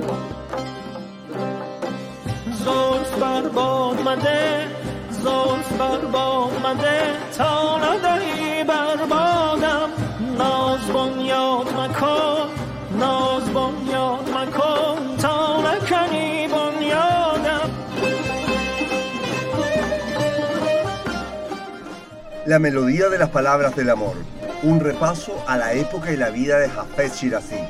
زلف بر باد مده زلف بر باد مده تا ندهی بر بادم ناز بنیاد مکن ناز بنیاد مکن تا نکنی بنیادم. La melodía de las palabras del amor, un repaso a la época y la vida de Hafez Shirazi.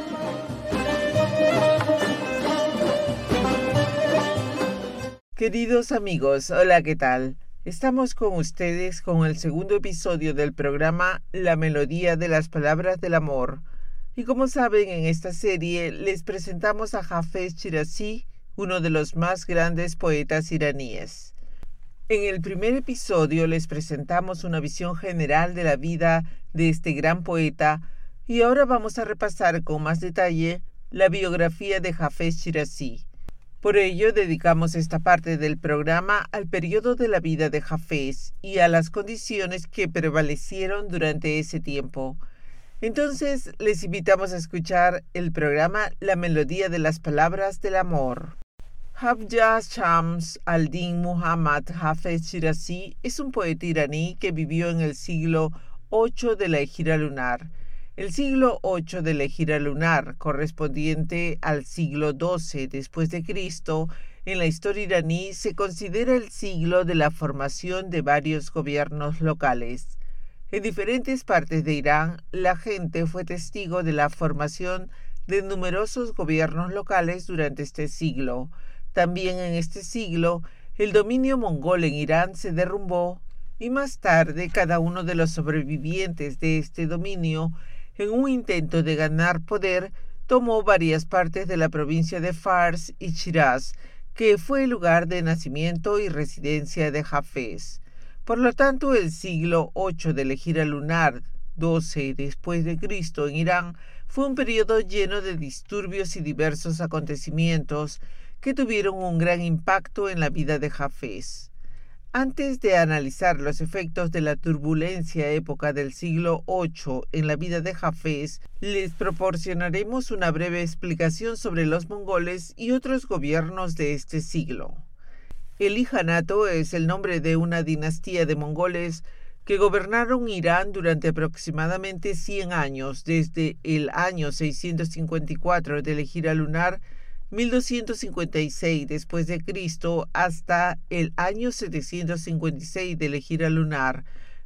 Queridos amigos, hola, ¿qué tal? Estamos con ustedes con el segundo episodio del programa La melodía de las palabras del amor. Y como saben, en esta serie les presentamos a Hafez Shirazi, uno de los más grandes poetas iraníes. En el primer episodio les presentamos una visión general de la vida de este gran poeta y ahora vamos a repasar con más detalle la biografía de Hafez Shirazi. Por ello, dedicamos esta parte del programa al periodo de la vida de Hafez y a las condiciones que prevalecieron durante ese tiempo. Entonces, les invitamos a escuchar el programa La melodía de las palabras del amor. Hafez Shams al-Din Muhammad Hafez Shirazi es un poeta iraní que vivió en el siglo VIII de la Hijra lunar. El siglo VIII de la Hijra lunar, correspondiente al siglo XII después de Cristo, en la historia iraní se considera el siglo de la formación de varios gobiernos locales. En diferentes partes de Irán, la gente fue testigo de la formación de numerosos gobiernos locales durante este siglo. También en este siglo, el dominio mongol en Irán se derrumbó y más tarde cada uno de los sobrevivientes de este dominio, en un intento de ganar poder, tomó varias partes de la provincia de Fars y Shiraz, que fue el lugar de nacimiento y residencia de Hafez. Por lo tanto, el siglo VIII de la Hijra lunar, 12 después de Cristo en Irán, fue un periodo lleno de disturbios y diversos acontecimientos que tuvieron un gran impacto en la vida de Hafez. Antes de analizar los efectos de la turbulencia época del siglo VIII en la vida de Hafez, les proporcionaremos una breve explicación sobre los mongoles y otros gobiernos de este siglo. El Ilhanato es el nombre de una dinastía de mongoles que gobernaron Irán durante aproximadamente 100 años, desde el año 654 de la Hijra lunar, 1256 después de Cristo, hasta el año 756 de la Hijra lunar,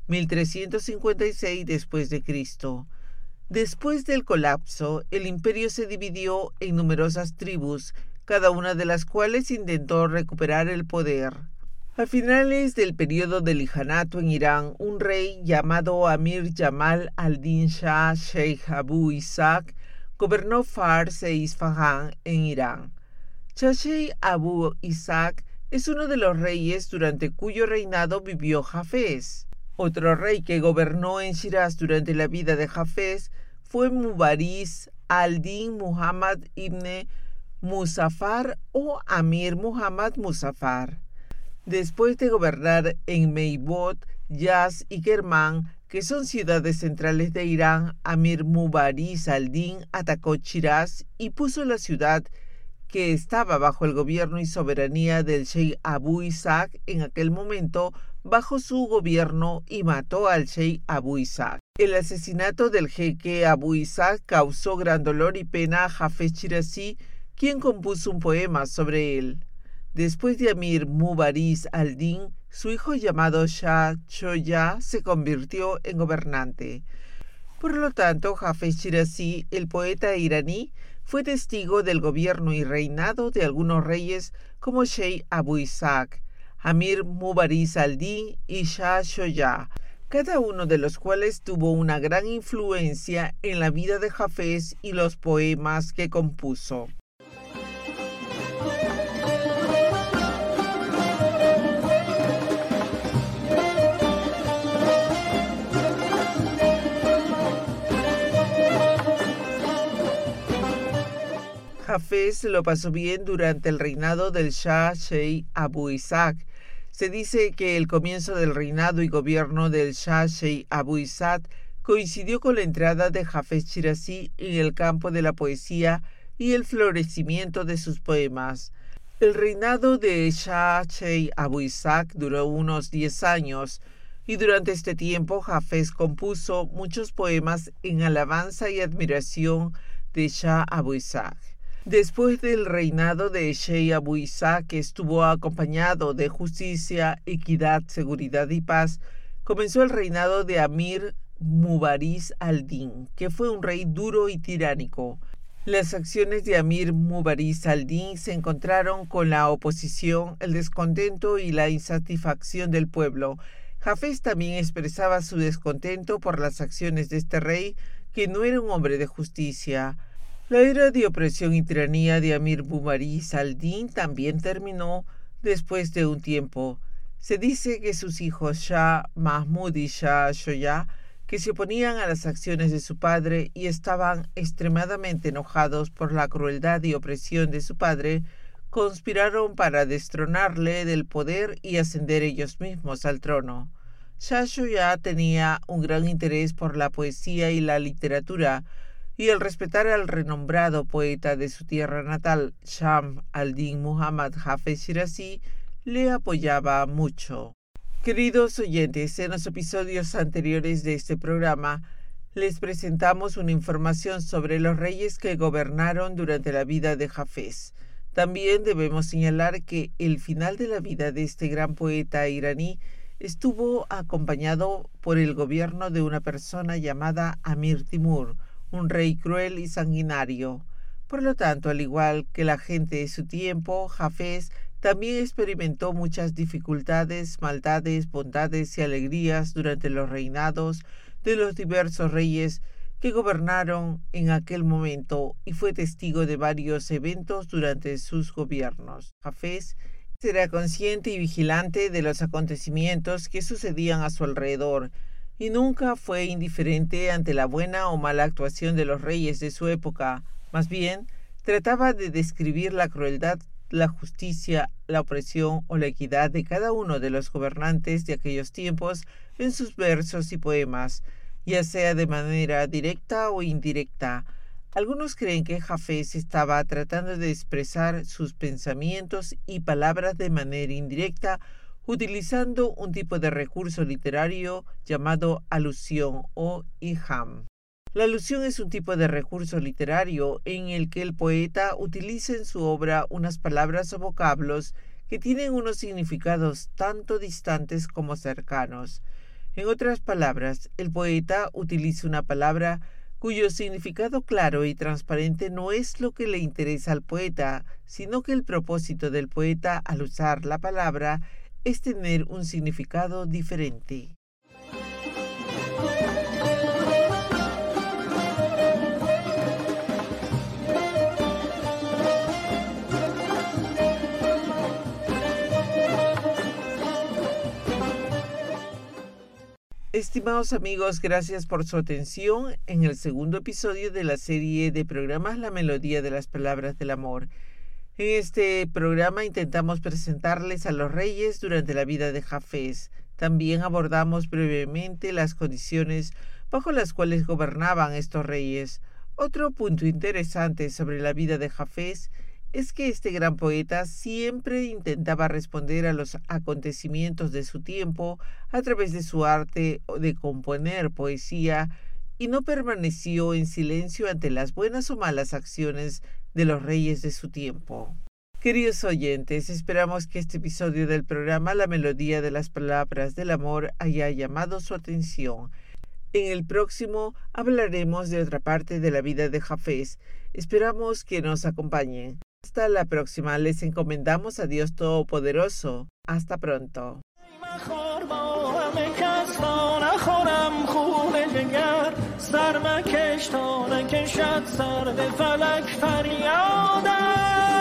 1356 después de Cristo. Después del colapso, el imperio se dividió en numerosas tribus, cada una de las cuales intentó recuperar el poder. A finales del periodo del Ilhanato en Irán, un rey llamado Amir Jamal al-Din Shah Sheikh Abu Ishaq gobernó Fars e Isfahán en Irán. Sheikh Abu Ishaq es uno de los reyes durante cuyo reinado vivió Hafez. Otro rey que gobernó en Shiraz durante la vida de Hafez fue Mubaris al-Din Muhammad ibn Muzaffar o Amir Muhammad Muzaffar. Después de gobernar en Meibot, Yaz y Kermán, que son ciudades centrales de Irán, Amir Mubaris al-Din atacó Shiraz y puso la ciudad, que estaba bajo el gobierno y soberanía del Sheikh Abu Ishaq en aquel momento, bajo su gobierno y mató al Sheikh Abu Ishaq. El asesinato del jeque Abu Ishaq causó gran dolor y pena a Hafez Shirazi, quien compuso un poema sobre él. Después de Amir Mubaris al-Din, su hijo llamado Shah Choya se convirtió en gobernante. Por lo tanto, Hafez Shirazi, el poeta iraní, fue testigo del gobierno y reinado de algunos reyes como Sheikh Abu Ishaq, Amir Mubaris al-Din y Shah Choya, cada uno de los cuales tuvo una gran influencia en la vida de Hafez y los poemas que compuso. Hafez lo pasó bien durante el reinado del Shah Sheikh Abu Ishaq. Se dice que el comienzo del reinado y gobierno del Shah Sheikh Abu Ishaq coincidió con la entrada de Hafez Shirazi en el campo de la poesía y el florecimiento de sus poemas. El reinado de Shah Sheikh Abu Ishaq duró unos 10 años, y durante este tiempo Hafez compuso muchos poemas en alabanza y admiración de Shah Abu Ishaq. Después del reinado de Sheikh Abu Ishaq, que estuvo acompañado de justicia, equidad, seguridad y paz, comenzó el reinado de Amir Mubaris al-Din, que fue un rey duro y tiránico. Las acciones de Amir Mubaris al-Din se encontraron con la oposición, el descontento y la insatisfacción del pueblo. Hafez también expresaba su descontento por las acciones de este rey, que no era un hombre de justicia. La era de opresión y tiranía de Amir Mubaris al-Din también terminó después de un tiempo. Se dice que sus hijos Shah Mahmud y Shah Shoya, que se oponían a las acciones de su padre y estaban extremadamente enojados por la crueldad y opresión de su padre, conspiraron para destronarle del poder y ascender ellos mismos al trono. Shah Shoya tenía un gran interés por la poesía y la literatura, y al respetar al renombrado poeta de su tierra natal, Shams al-Din Muhammad Hafez Shirazi, le apoyaba mucho. Queridos oyentes, en los episodios anteriores de este programa les presentamos una información sobre los reyes que gobernaron durante la vida de Hafez. También debemos señalar que el final de la vida de este gran poeta iraní estuvo acompañado por el gobierno de una persona llamada Amir Timur, un rey cruel y sanguinario. Por lo tanto, al igual que la gente de su tiempo, Hafez también experimentó muchas dificultades, maldades, bondades y alegrías durante los reinados de los diversos reyes que gobernaron en aquel momento y fue testigo de varios eventos durante sus gobiernos. Hafez era consciente y vigilante de los acontecimientos que sucedían a su alrededor y nunca fue indiferente ante la buena o mala actuación de los reyes de su época. Más bien, trataba de describir la crueldad, la justicia, la opresión o la equidad de cada uno de los gobernantes de aquellos tiempos en sus versos y poemas, ya sea de manera directa o indirecta. Algunos creen que Hafez estaba tratando de expresar sus pensamientos y palabras de manera indirecta, utilizando un tipo de recurso literario llamado alusión o iham. La alusión es un tipo de recurso literario en el que el poeta utiliza en su obra unas palabras o vocablos que tienen unos significados tanto distantes como cercanos. En otras palabras, el poeta utiliza una palabra cuyo significado claro y transparente no es lo que le interesa al poeta, sino que el propósito del poeta al usar la palabra es tener un significado diferente. Estimados amigos, gracias por su atención en el segundo episodio de la serie de programas La Melodía de las Palabras del Amor. En este programa intentamos presentarles a los reyes durante la vida de Hafez. También abordamos brevemente las condiciones bajo las cuales gobernaban estos reyes. Otro punto interesante sobre la vida de Hafez es que este gran poeta siempre intentaba responder a los acontecimientos de su tiempo a través de su arte de componer poesía y no permaneció en silencio ante las buenas o malas acciones de los reyes de su tiempo. Queridos oyentes, esperamos que este episodio del programa La Melodía de las Palabras del Amor haya llamado su atención. En el próximo hablaremos de otra parte de la vida de Hafez. Esperamos que nos acompañen. Hasta la próxima. Les encomendamos a Dios Todopoderoso. Hasta pronto. سر مکش تا نکشد سر به فلک فریادم